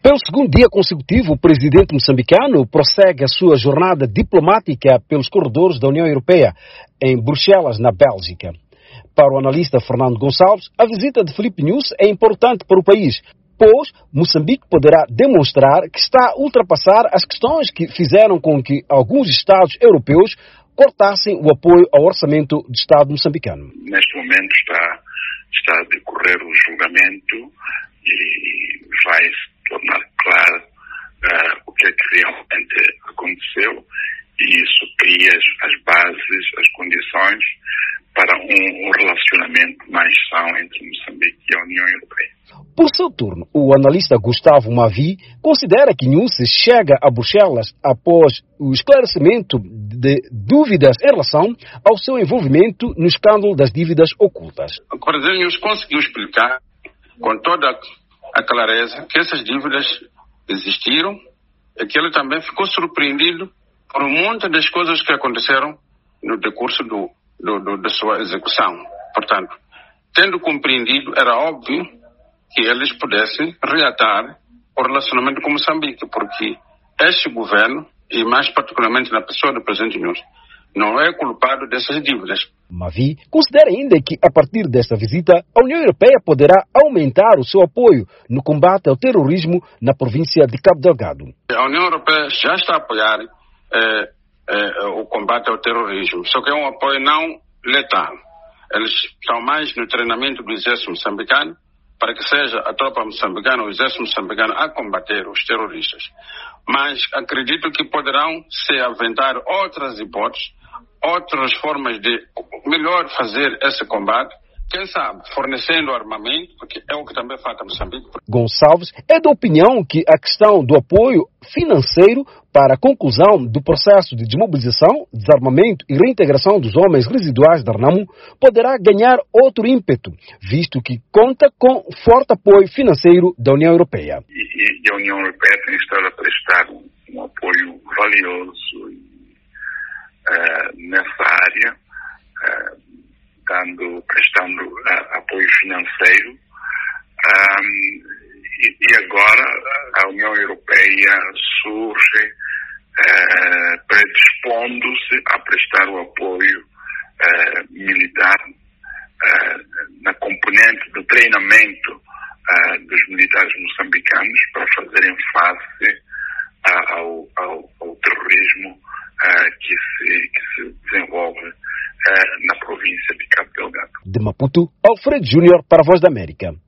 Pelo segundo dia consecutivo, o presidente moçambicano prossegue a sua jornada diplomática pelos corredores da União Europeia, em Bruxelas, na Bélgica. Para o analista Fernando Gonçalves, a visita de Filipe Nyusi é importante para o país, pois Moçambique poderá demonstrar que está a ultrapassar as questões que fizeram com que alguns Estados europeus cortassem o apoio ao orçamento do Estado moçambicano. Neste momento está a decorrer o julgamento e vai se tornar claro o que é que realmente aconteceu, e isso cria as bases, as condições para um relacionamento mais são entre Moçambique e a União Europeia. Por seu turno, o analista Gustavo Mavi considera que Nyusi chega a Bruxelas após o esclarecimento de dúvidas em relação ao seu envolvimento no escândalo das dívidas ocultas. O presidente Nyusi conseguiu explicar com toda a clareza que essas dívidas existiram e que ele também ficou surpreendido por um monte das coisas que aconteceram no decurso da sua execução. Portanto, tendo compreendido, era óbvio que eles pudessem reatar o relacionamento com Moçambique, porque este governo, e mais particularmente na pessoa do presidente Nyusi, não é culpado dessas dívidas. Mavi considera ainda que, a partir desta visita, a União Europeia poderá aumentar o seu apoio no combate ao terrorismo na província de Cabo Delgado. A União Europeia já está a apoiar o combate ao terrorismo, só que é um apoio não letal. Eles estão mais no treinamento do exército moçambicano, para que seja a tropa moçambicana, o exército moçambicano, a combater os terroristas. Mas acredito que poderão se aventar outras hipóteses, outras formas de melhor fazer esse combate, quem sabe, fornecendo armamento, porque é o que também falta Moçambique. Gonçalves é da opinião que a questão do apoio financeiro para a conclusão do processo de desmobilização, desarmamento e reintegração dos homens residuais da RENAMO poderá ganhar outro ímpeto, visto que conta com forte apoio financeiro da União Europeia. E a União Europeia tem estado a prestar um apoio valioso nessa área, prestando apoio financeiro, e agora a União Europeia surge predispondo-se a prestar o apoio militar na componente do treinamento dos militares moçambicanos para fazerem face ao terrorismo que se desenvolve na província de Cabo Delgado. De Maputo, Alfredo Júnior para a Voz da América.